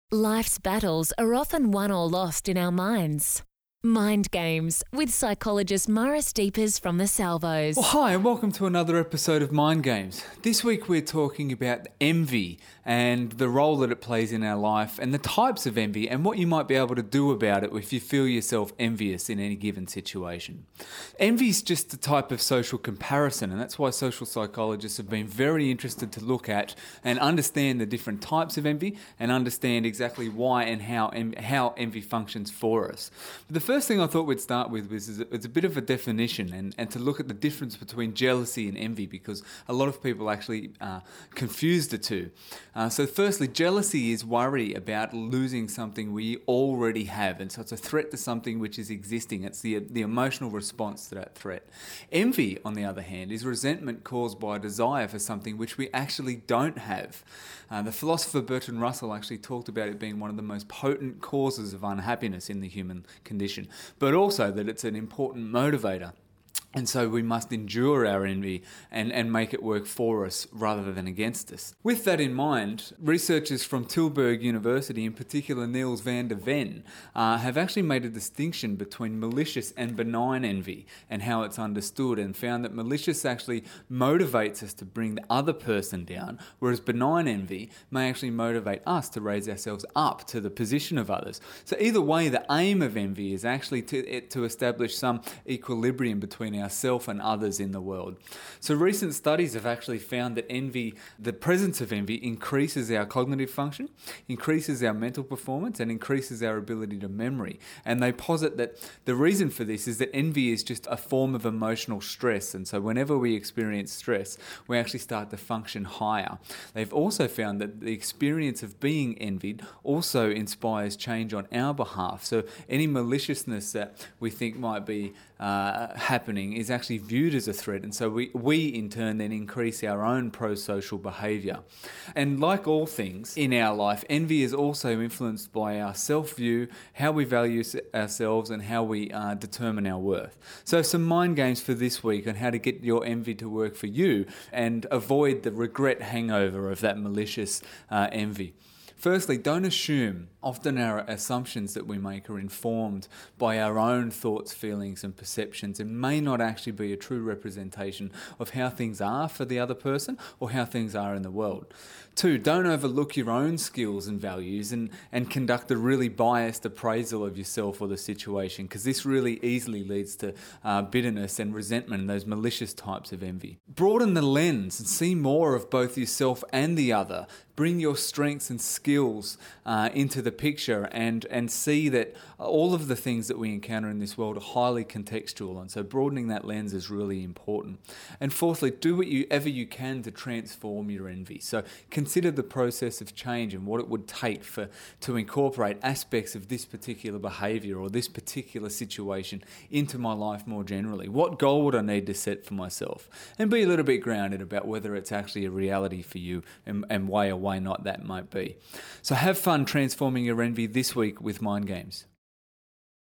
Life's battles are often won or lost in our minds. Mind Games with psychologist Maurice Deepers from the Salvos. Well, hi and welcome to another episode of Mind Games. This week we're talking about envy and the role that it plays in our life and the types of envy and what you might be able to do about it if you feel yourself envious in any given situation. Envy is just a type of social comparison, and that's why social psychologists have been very interested to look at and understand the different types of envy and understand exactly why and how envy functions for us. The first thing I thought we'd start with was it's a bit of a definition and to look at the difference between jealousy and envy, because a lot of people actually confuse the two. So firstly, jealousy is worry about losing something we already have, and so it's a threat to something which is existing. It's the emotional response to that threat. Envy, on the other hand, is resentment caused by a desire for something which we actually don't have. The philosopher Bertrand Russell actually talked about it being one of the most potent causes of unhappiness in the human condition, but also that it's an important motivator. And so we must endure our envy and make it work for us rather than against us. With that in mind, researchers from Tilburg University, in particular Niels van der Ven, have actually made a distinction between malicious and benign envy and how it's understood, and found that malicious actually motivates us to bring the other person down, whereas benign envy may actually motivate us to raise ourselves up to the position of others. So either way, the aim of envy is actually to establish some equilibrium between ourselves and others in the world. So recent studies have actually found that envy, the presence of envy, increases our cognitive function, increases our mental performance, and increases our ability to memory. And they posit that the reason for this is that envy is just a form of emotional stress. And so whenever we experience stress, we actually start to function higher. They've also found that the experience of being envied also inspires change on our behalf. So any maliciousness that we think might be happening is actually viewed as a threat, and so we in turn then increase our own pro-social behaviour. And like all things in our life, envy is also influenced by our self-view, how we value ourselves, and how we determine our worth. So some mind games for this week on how to get your envy to work for you and avoid the regret hangover of that malicious envy. Firstly, don't assume. Often our assumptions that we make are informed by our own thoughts, feelings and perceptions, and may not actually be a true representation of how things are for the other person or how things are in the world. 2, don't overlook your own skills and values and conduct a really biased appraisal of yourself or the situation, because this really easily leads to bitterness and resentment and those malicious types of envy. Broaden the lens and see more of both yourself and the other. Bring your strengths and skills into the picture and see that all of the things that we encounter in this world are highly contextual, and so broadening that lens is really important. And fourthly, do whatever you can to transform your envy. So consider the process of change and what it would take to incorporate aspects of this particular behaviour or this particular situation into my life more generally. What goal would I need to set for myself? And be a little bit grounded about whether it's actually a reality for you and why or why not that might be. So have fun transforming your envy this week with Mind Games.